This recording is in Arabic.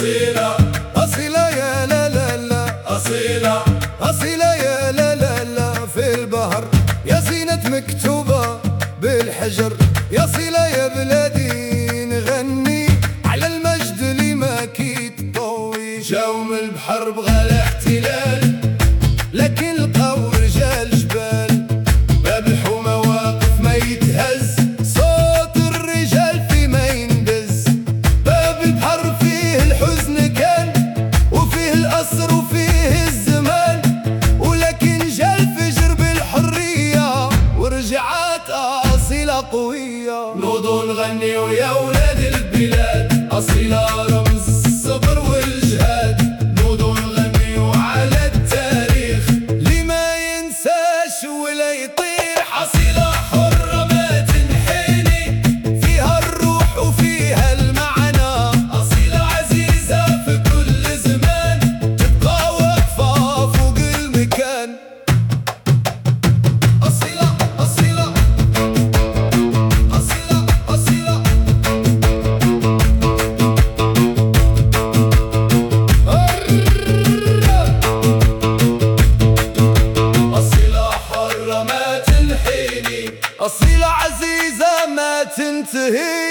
أصيلة أصيلة يا لا لا لا، أصيلة أصيلة يا لا لا لا. في البحر يا زينة مكتوبة بالحجر، يا أصيلة يا بلادي نغني على المجد اللي ما كيتطوي. جاو من البحر بغى الاحتلال، لكن لقاو رجال جبال، باب الحومة واقف ما يتهز، صوت الرجال في ما يندز. باب البحر فيه الحزن كان، وفيه الأسر وفيه الزمان، ولكن جا الفجر بالحرية ورجعت أصيلة قوية. نوضو نغنيو يا ولاد البلاد، أصيلة رمز الصبر والجهاد. نوضو نغنيو على التاريخ اللي ما ينساش ولا يطيح. أصيلة حرة ما تنحني، فيها الروح وفيها المعنى، أصيلة عزيزة في كل زمان، تبقى واقفة فوق المكان. أصيلة أصيلة أصيلة أصيلة أصيلة حرة ما تنحني، أصيلة عزيزة ما تنتهي.